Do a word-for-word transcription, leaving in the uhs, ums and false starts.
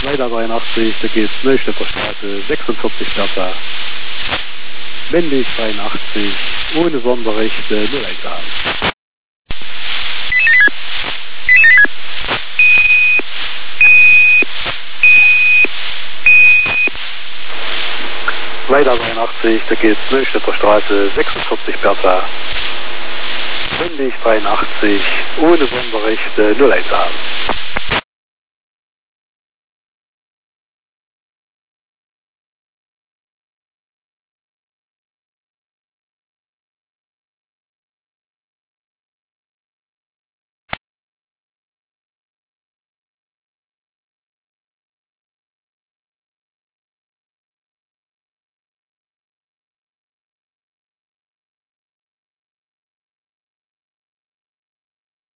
Leider dreiundachtzig, da geht's Neustädter Straße, sechsundvierzig Bertha. Männlich dreiundachtzig, ohne Sonderrechte, null eins acht. Leider dreiundachtzig, da geht's Neustädter Straße, sechsundvierzig Bertha. Männlich dreiundachtzig, ohne Sonderrechte, null eins acht.